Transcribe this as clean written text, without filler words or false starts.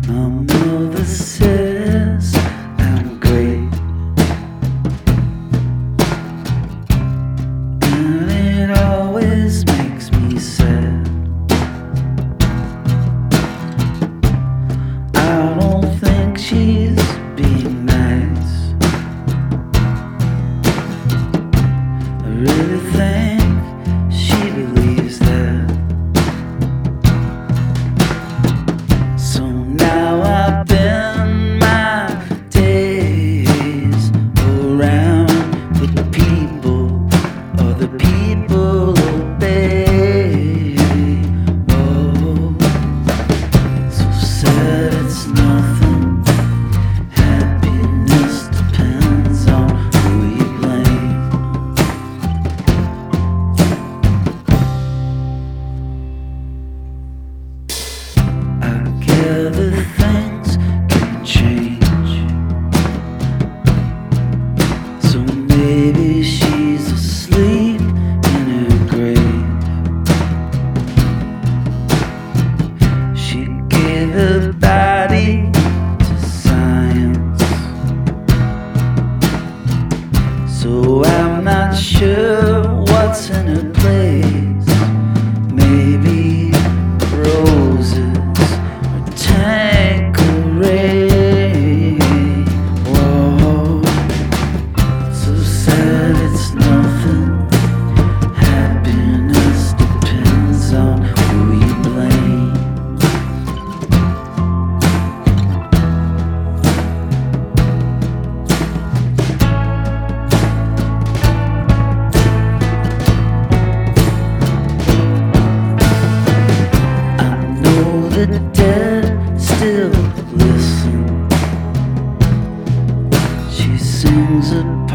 My mother says I'm great, and it always makes me sad. I don't think she's being nice. I really think she believes that. So now I spend my days around with the people, or the people obey. Oh, so sad it's nothing. Happiness depends on who you blame. I gather things can change, so maybe she's asleep in her grave. She gave her body to science, so I'm not sure what's in her place. Maybe roses or Tanqueray. Whoa, so sad it's nothing. Happiness depends on who you blame. The dead still listen. She sings a